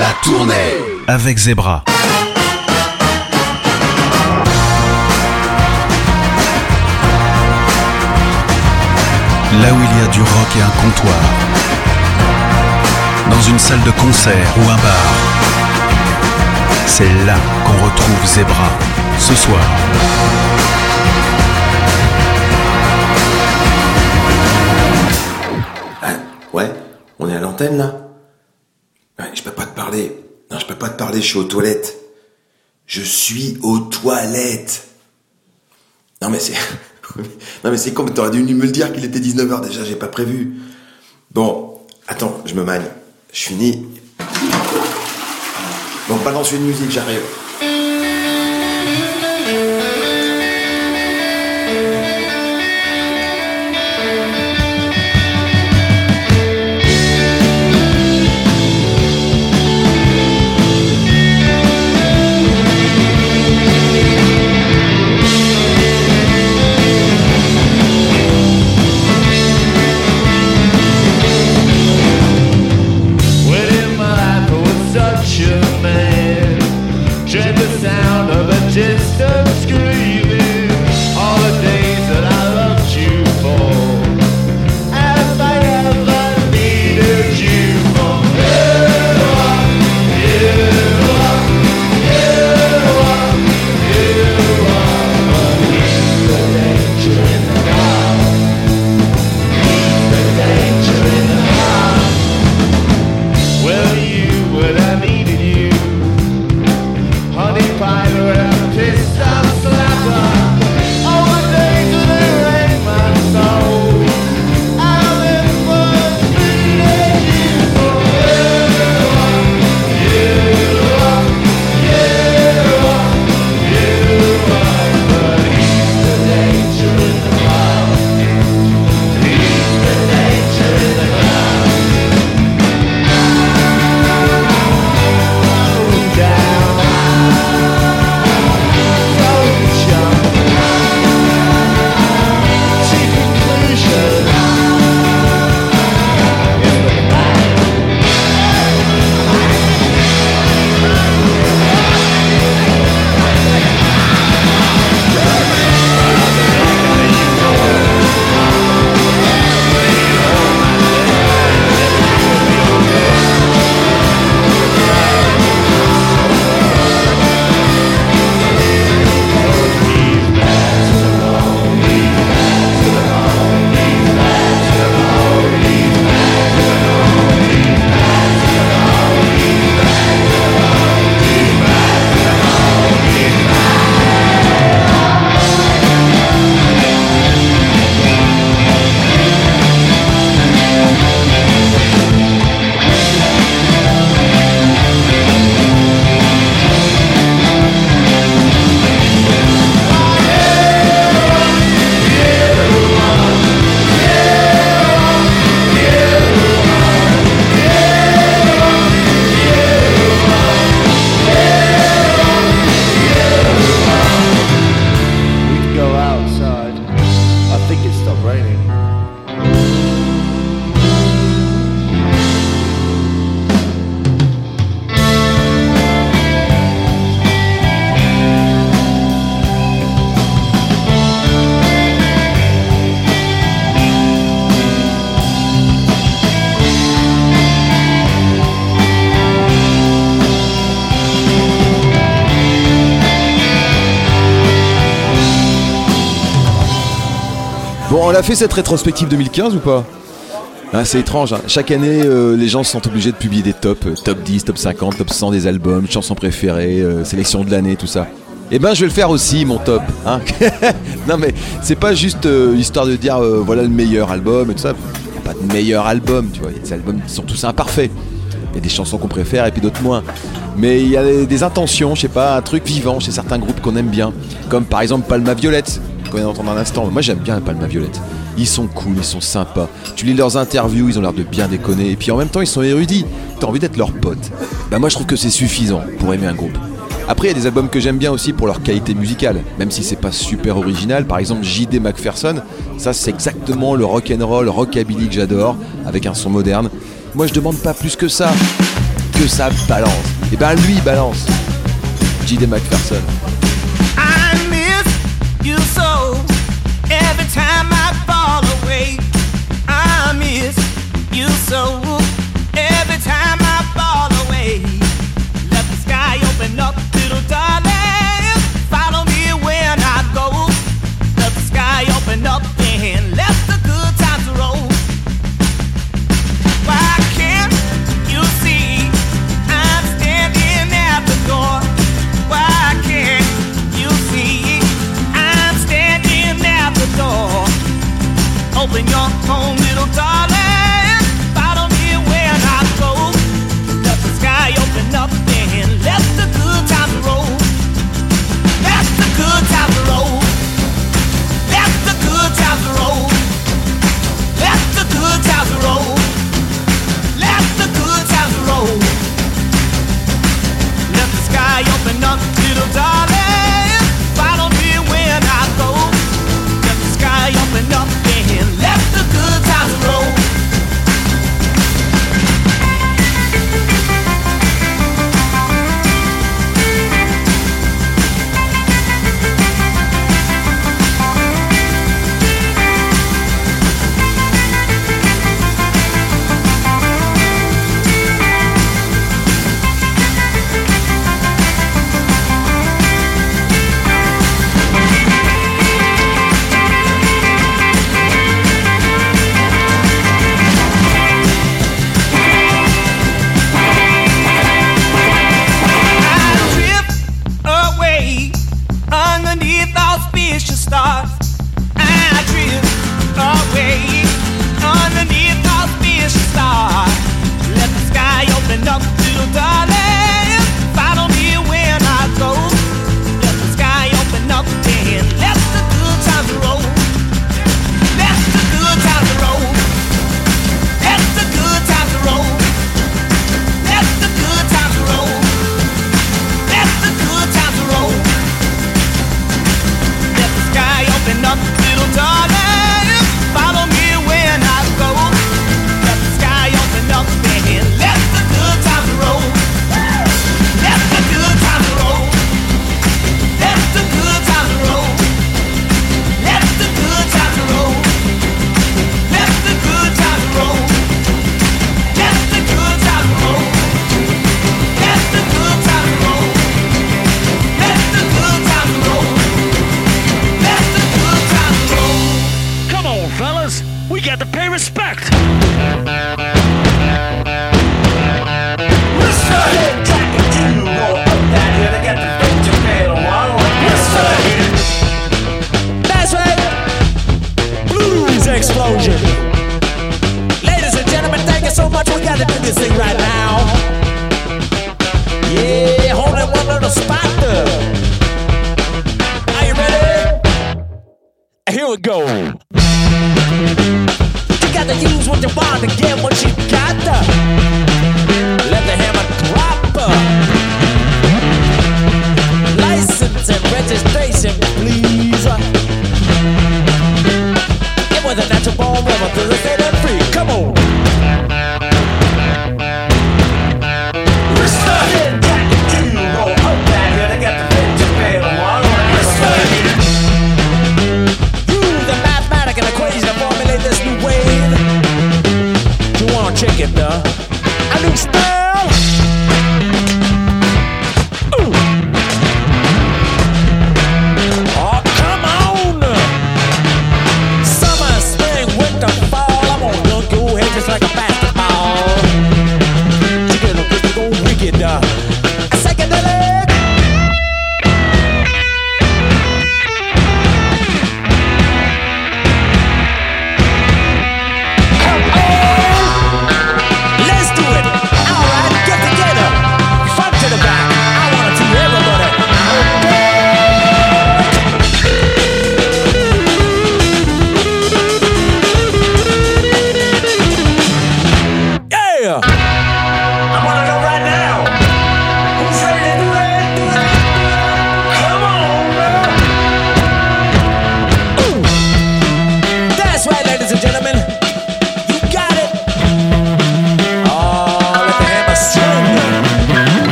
La tournée avec Zebra. Là où il y a du rock et un comptoir, dans une salle de concert ou un bar, c'est là qu'on retrouve Zebra ce soir. Ouais, on est à l'antenne là. Ouais, je peux pas te parler. Non, je peux pas te parler, je suis aux toilettes. Je suis aux toilettes. Non mais c'est... Non mais c'est con, mais t'aurais dû me le dire qu'il était 19h déjà, j'ai pas prévu. Bon, attends, je me magne. Je finis. Bon, balance une musique, j'arrive. Bon, on a fait cette rétrospective 2015 ou pas ? Ah, c'est étrange, hein. Chaque année, les gens sont obligés de publier des tops, top 10, top 50, top 100 des albums, chansons préférées, sélection de l'année, tout ça. Eh ben, je vais le faire aussi, mon top. Hein. Non, mais c'est pas juste histoire de dire voilà le meilleur album et tout ça. Il n'y a pas de meilleur album, tu vois. Les albums sont tous imparfaits. Il y a des chansons qu'on préfère et puis d'autres moins. Mais il y a des intentions, je sais pas, un truc vivant chez certains groupes qu'on aime bien. Comme par exemple Palma Violette, qu'on vient d'entendre un instant. Moi, j'aime bien Palma Violette. Ils sont cool, ils sont sympas. Tu lis leurs interviews, ils ont l'air de bien déconner. Et puis en même temps, ils sont érudits. T'as envie d'être leur pote. Bah moi, je trouve que c'est suffisant pour aimer un groupe. Après, il y a des albums que j'aime bien aussi pour leur qualité musicale. Même si c'est pas super original. Par exemple, J.D. McPherson. Ça, c'est exactement le rock'n'roll, rockabilly que j'adore. Avec un son moderne. Moi, je demande pas plus que ça. Que que ça balance. Et ben lui il balance. J.D. McPherson. I miss you so. Every time I fall away, I miss you so. Every time I fall away, let the sky open up, little darling. Follow me when I go. Let the sky open up and let the good times roll. Why can't you see I'm standing at the door? Why can't you see I'm standing at the door? Open your home, little darling. Follow me when I go. Let the sky open up and let the good times roll. Let the good times roll. Let the good times roll. Let the good times roll. Let the good times roll. Let the sky open up, little darling. Follow me when I go. Let the sky open up and let the good times roll. Underneath auspicious stars, I drift away. Underneath auspicious stars, let the sky open up, little darling. Follow me when I go. Let the sky open up and let the good times roll. Let the good times roll. Let the good times roll. Let the good times roll. Let the good times roll. Sky open up, little darling. Follow me when I go. Let the sky open up and let the good times roll. Let the good times roll. Let the good times roll. Let the good times roll. Let the good times roll. Let the good times roll. Let the good times roll. Let the good times roll. Come on, fellas, we got to pay respect. That's right. Blues explosion. Ladies and gentlemen, thank you so much. We got to do this thing right now. Yeah, hold that one little spot there. Are you ready? Here we go. You got to use what you want to get what you got to. Let the hammer drop. License and registration, please. It was a natural born rebel to the state and free. Come on.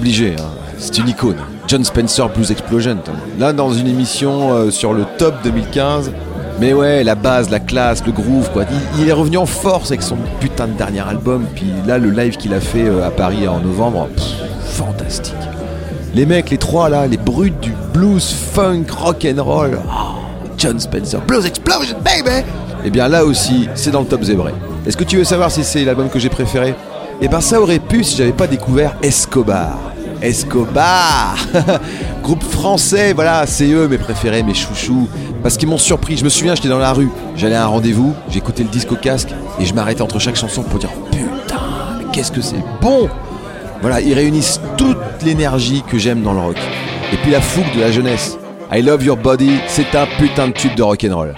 obligé, hein. C'est une icône. John Spencer Blues Explosion. Là, dans une émission sur le top 2015. Mais ouais, la base, la classe, le groove, quoi. Il est revenu en force avec son putain de dernier album. Puis là, le live qu'il a fait à Paris en novembre, fantastique. Les mecs, les trois là, les brutes du blues, funk, rock and roll. John Spencer Blues Explosion, baby. Et bien là aussi, c'est dans le top zébré. Est-ce que tu veux savoir si c'est l'album que j'ai préféré ? Eh ben ça aurait pu si j'avais pas découvert Escobar. Escobar Groupe français, voilà, c'est eux mes préférés, mes chouchous. Parce qu'ils m'ont surpris, je me souviens, j'étais dans la rue, j'allais à un rendez-vous, j'écoutais le disque au casque et je m'arrêtais entre chaque chanson pour dire putain, mais qu'est-ce que c'est bon. Voilà, ils réunissent toute l'énergie que j'aime dans le rock. Et puis la fougue de la jeunesse. I Love Your Body, c'est un putain de tube de rock'n'roll.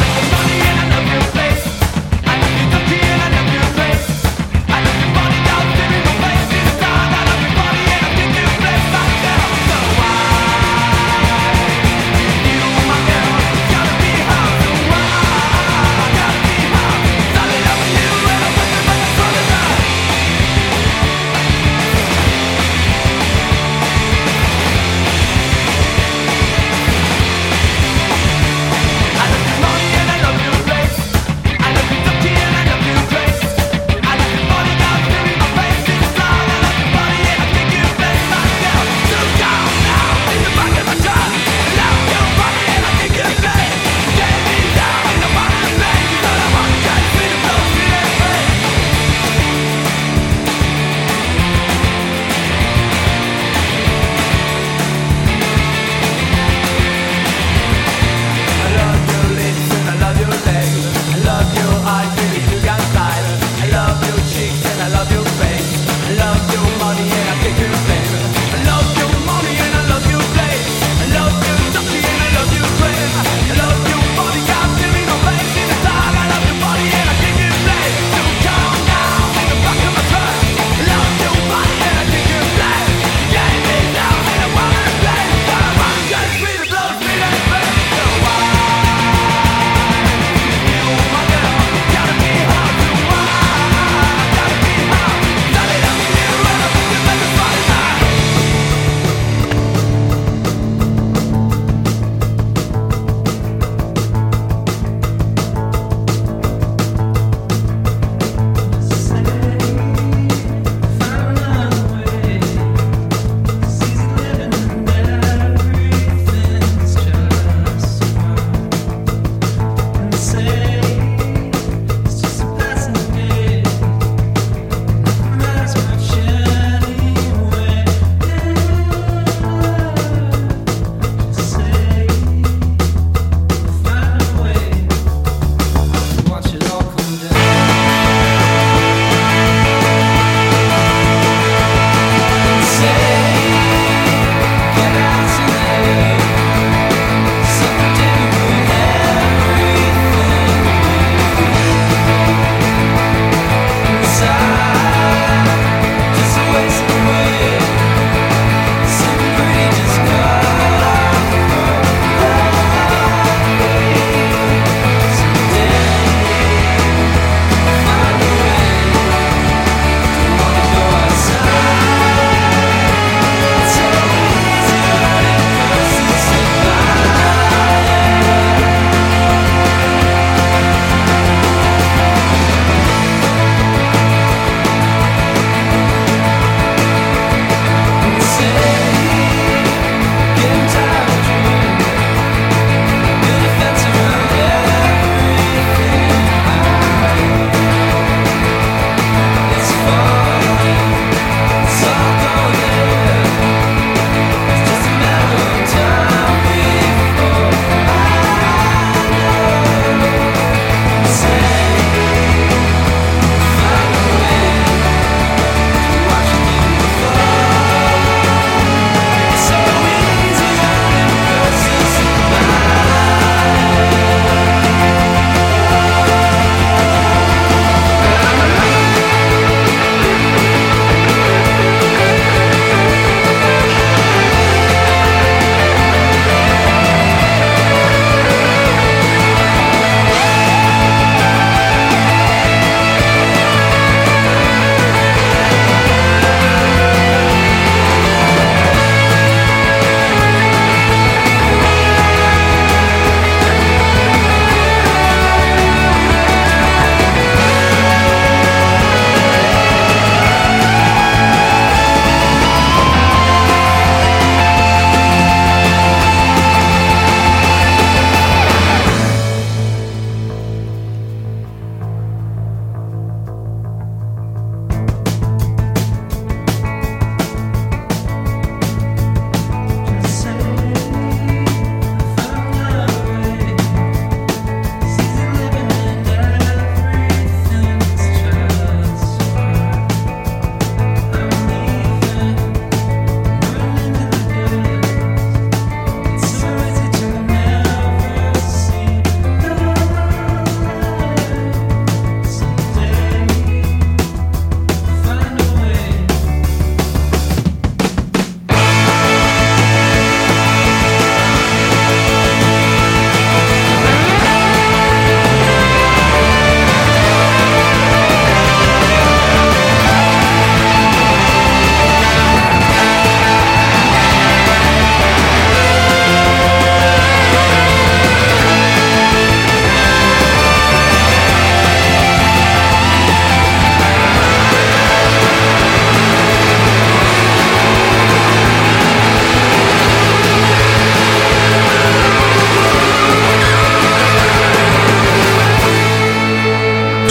I love your body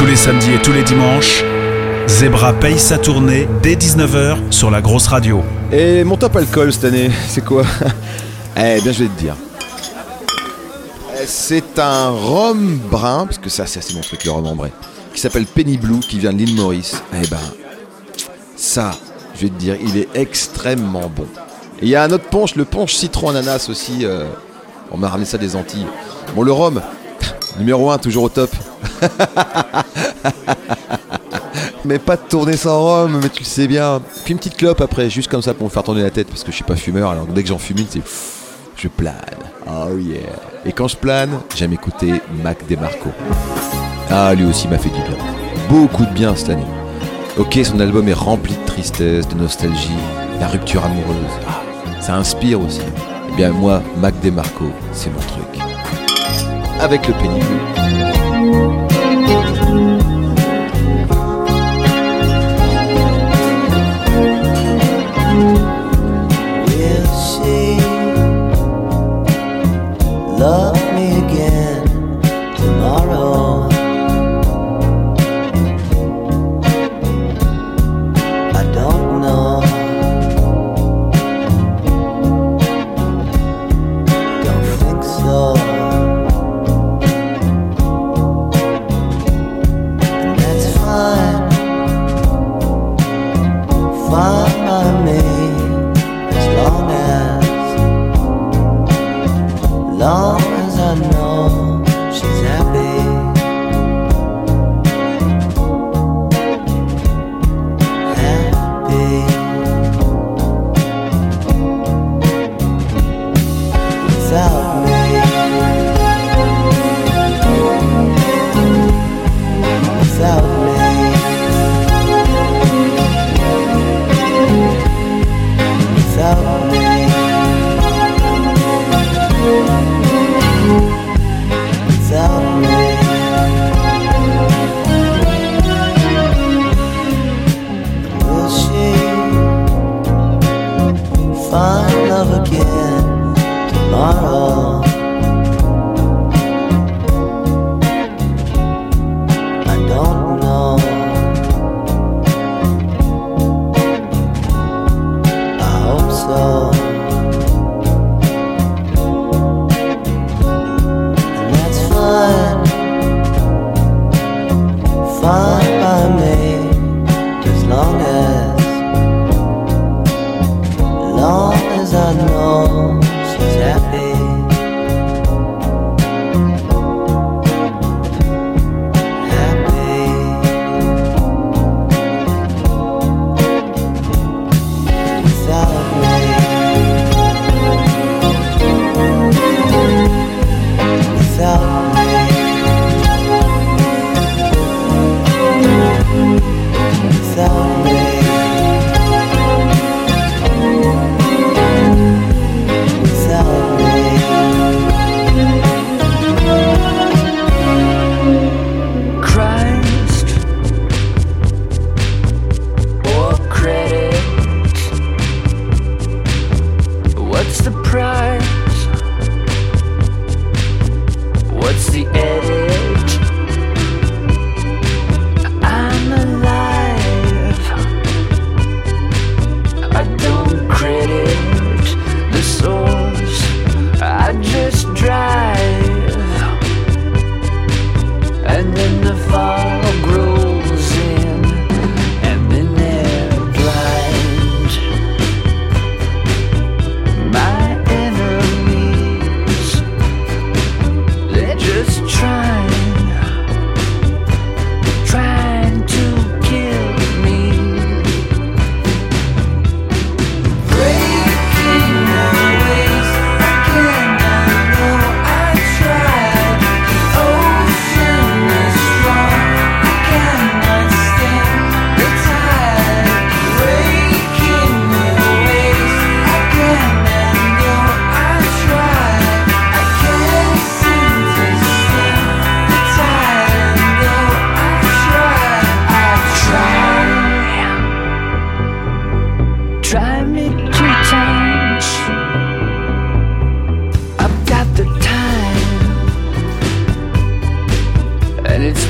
Tous les samedis et tous les dimanches, Zebra paye sa tournée dès 19h sur la grosse radio. Et mon top alcool cette année, c'est quoi? Eh bien, je vais te dire. C'est un rhum brun, parce que ça, c'est mon truc, le rhum ambré, qui s'appelle Penny Blue, qui vient de l'île Maurice. Eh ben, ça, je vais te dire, il est extrêmement bon. Et il y a un autre punch, le punch citron ananas aussi. On m'a ramené ça des Antilles. Bon, le rhum, numéro 1, toujours au top. Mais pas de tourner sans rhum, mais tu le sais bien. Puis une petite clope après, juste comme ça pour me faire tourner la tête, parce que je suis pas fumeur, alors dès que j'en fume une, c'est... Je plane. Oh yeah. Et quand je plane, j'aime écouter Mac DeMarco. Ah, lui aussi m'a fait du bien. Beaucoup de bien cette année. Ok, son album est rempli de tristesse, de nostalgie, la rupture amoureuse. Ah, ça inspire aussi. Eh bien moi, Mac DeMarco, c'est mon truc. Avec le Penny Blue. Love me again tomorrow. I don't know. Don't think so.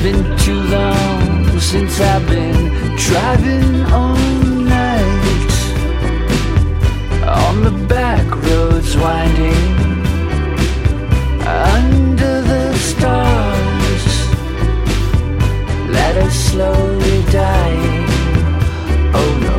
been too long since I've been driving all night on the back roads winding under the stars. Let us slowly dying. Oh no.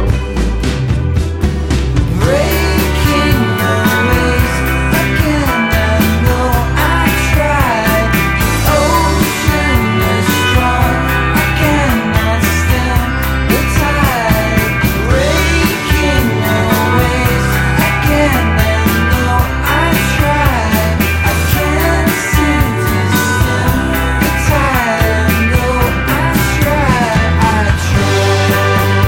Breaking the waves again. I know I tried. The ocean is strong. I cannot stand the tide. Breaking the waves again. I know I tried. I can't seem to stem the tide. I know I tried. I tried.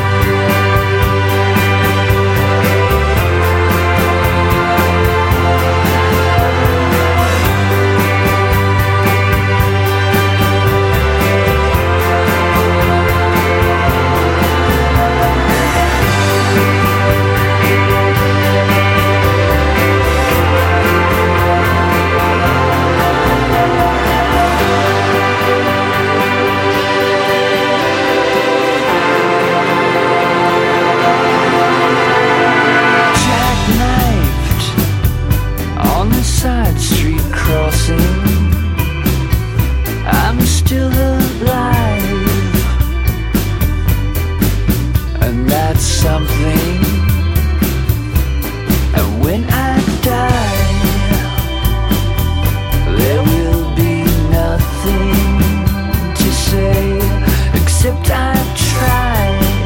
Jackknifed on the side street crossing. I'm still alive, and that's something. And when I die, there will be nothing to say except I've tried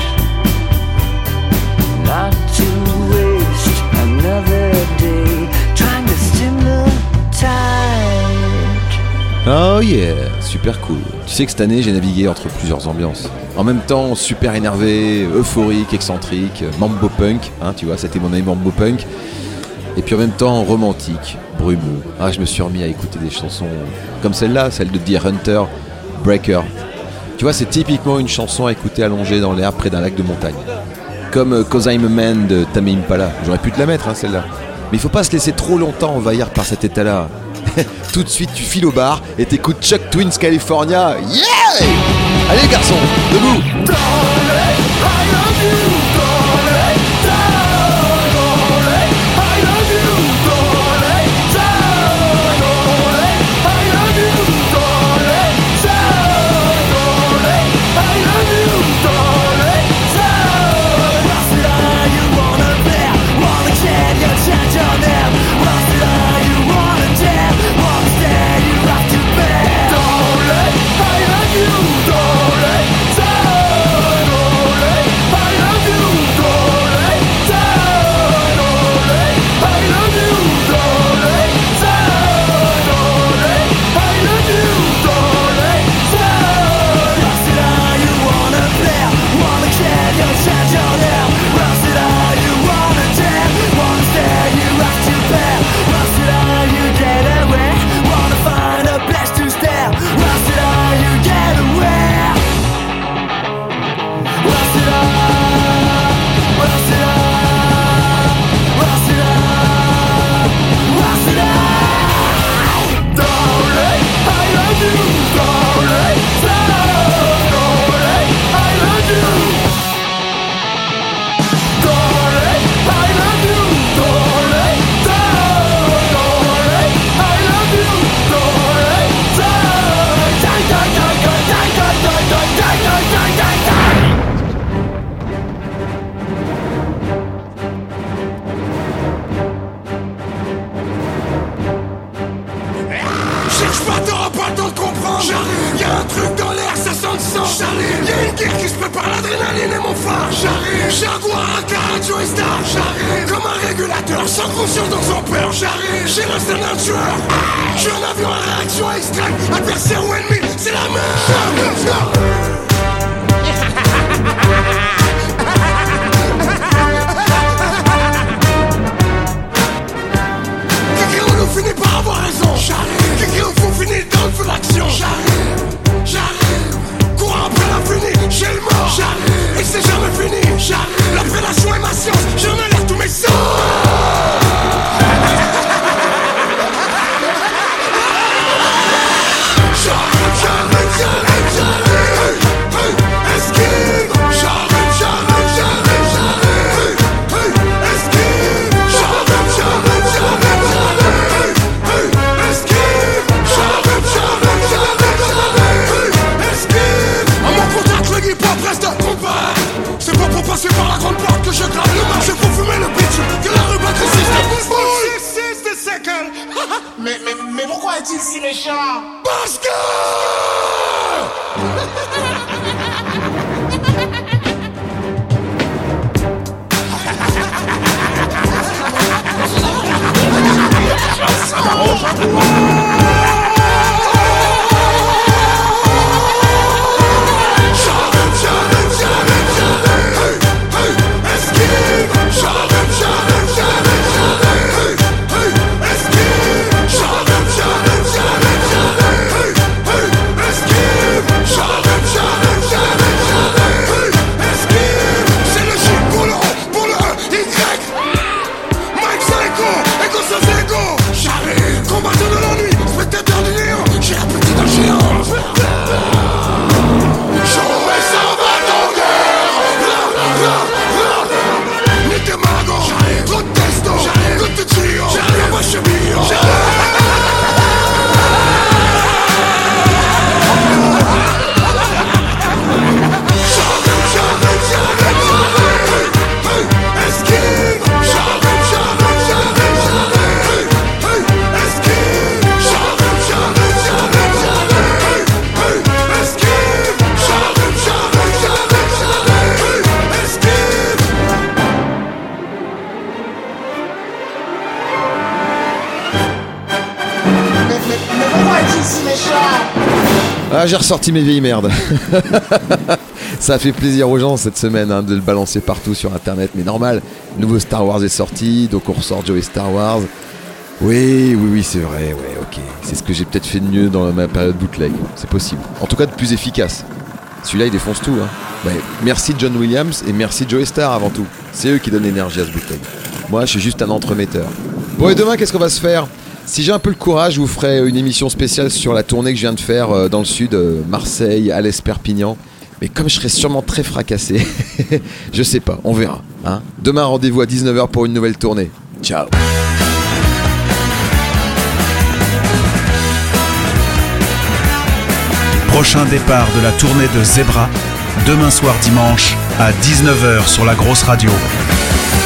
not to waste another day trying to stem the tide. Oh yeah, super cool. Tu sais que cette année j'ai navigué entre plusieurs ambiances. En même temps super énervé, euphorique, excentrique, mambo punk, hein, tu vois, c'était mon année mambo punk. Et puis en même temps romantique, brumeux. Ah, je me suis remis à écouter des chansons comme celle-là, celle de Deer Hunter, Breaker. Tu vois, c'est typiquement une chanson à écouter allongée dans l'herbe près d'un lac de montagne. Comme Cause I'm a Man de Tame Impala. J'aurais pu te la mettre, hein, celle-là. Mais il faut pas se laisser trop longtemps envahir par cet état-là. Tout de suite, tu files au bar et t'écoutes Chuck Twins California. Yeah! Allez, garçon, debout! Cherche pas, t'auras pas le temps de comprendre. J'arrive, y'a un truc dans l'air, ça sent le sang. J'arrive, y'a une guerre qui se prépare, l'adrénaline est mon phare. J'arrive, Jaguar, radio et star. J'arrive, comme un régulateur, sans conscience donc sans peur. J'arrive, j'ai l'instinct d'un tueur. J'suis un avion à réaction extrême. Adversaire ou ennemi, c'est la merde. On finit par avoir raison. J'arrive, quelqu'un au fond finit dans le feu d'action. J'arrive, courant après l'infini. J'ai le mort, j'arrive, et c'est jamais fini. J'arrive, la prédation est ma science. J'en ai l'air tous mes sens. J'arrive, Ah, j'ai ressorti mes vieilles merdes. Ça a fait plaisir aux gens cette semaine de le balancer partout sur internet, mais normal, nouveau Star Wars est sorti, donc on ressort Joey Star Wars. Oui, c'est vrai, ouais, ok. C'est ce que j'ai peut-être fait de mieux dans ma période bootleg, c'est possible. En tout cas de plus efficace. Celui-là il défonce tout, hein. Ouais, merci John Williams et merci Joey Star avant tout. C'est eux qui donnent l'énergie à ce bootleg. Moi je suis juste un entremetteur. Bon, et demain qu'est-ce qu'on va se faire ? Si j'ai un peu le courage, je vous ferai une émission spéciale sur la tournée que je viens de faire dans le sud, Marseille, Alès, Perpignan. Mais comme je serai sûrement très fracassé, je sais pas, on verra. Hein. Demain, rendez-vous à 19h pour une nouvelle tournée. Ciao. Prochain départ de la tournée de Zebra, demain soir dimanche à 19h sur la grosse radio.